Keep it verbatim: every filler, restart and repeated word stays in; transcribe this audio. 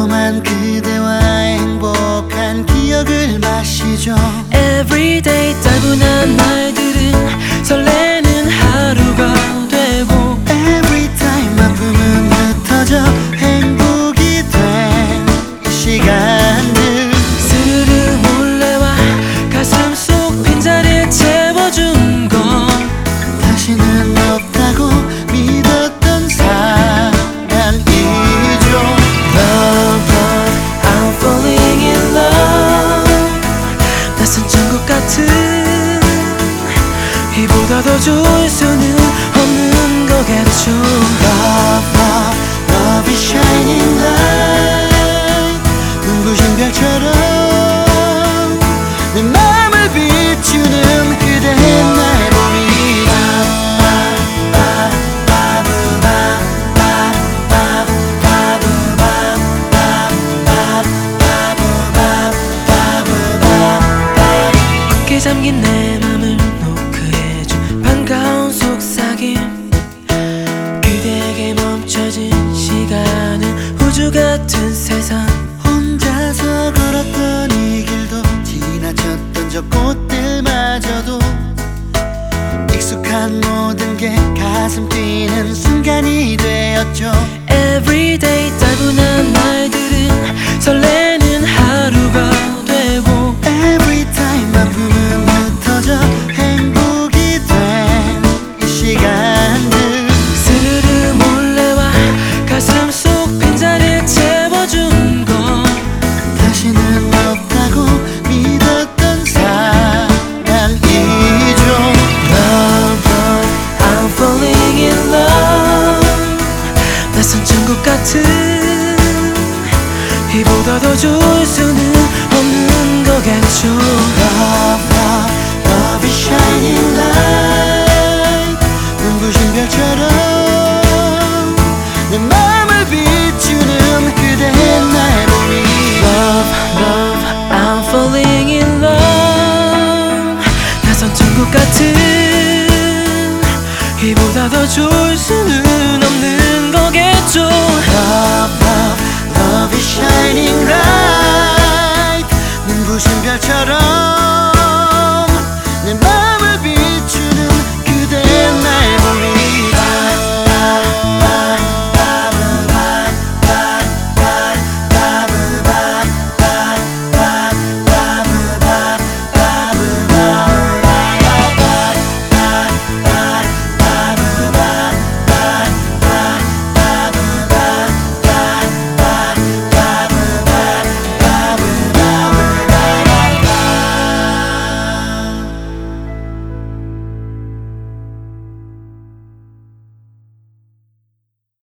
달콤한 그대와의 행복한 기억을 마시죠. Everyday 따분한 날들은 설레는 하루가 되고 Everytime 아픔은 흩어져 행복이 된 이 시간들 스르르 몰래와 가슴 속 빈자리를 채워준 건 다시는 없다고 믿었던 사랑이죠. Love, love, I'm falling in love. 낯선 천국 같은 이보다 더 좋을 수는 없는 거겠죠. Love, love, love is shining light. 눈부신 별처럼 내 맘을 비추는 그대의 나의 봄이다. 깊게 잠긴 내 맘을 노크해준 반가운 속삭임 그대에게 멈춰진 시간은 우주 같은 세상 혼자서 걸었던 이 길도 지나쳤던 저 꽃들마저도 익숙한 모든 게 가슴 뛰는 순간이 되었죠. Everyday 따분한 날들은 설레는 하루가 되고 Everytime 아픔은 흩어져 행복이 된 이 시간들 스르르 몰래와 가슴 속 빈자리를 채워준 건 다시는 없다고 믿었던 사랑이죠. Love, love, I'm falling in love. 낯선 천국 같은 이보다 더 좋을 수는 없는 거겠죠. Love,